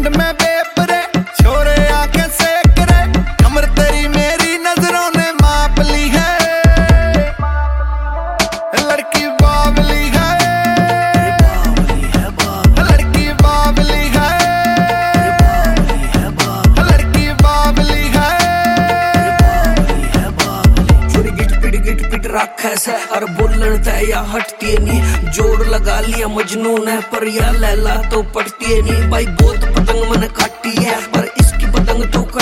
ठंड में बेपरे छोरे आके सेक रे, कमर तेरी मेरी नजरों ने माप ली है, लड़की बावली है, लड़की बावली है, लड़की बावली है। छोरी गिट पिट रखा से और बोलन तय या हटती नहीं, जोड़ लगा लिया मजनू ने पर या लैला तो पटती नहीं। भाई बहुत पतंग मन काटी है पर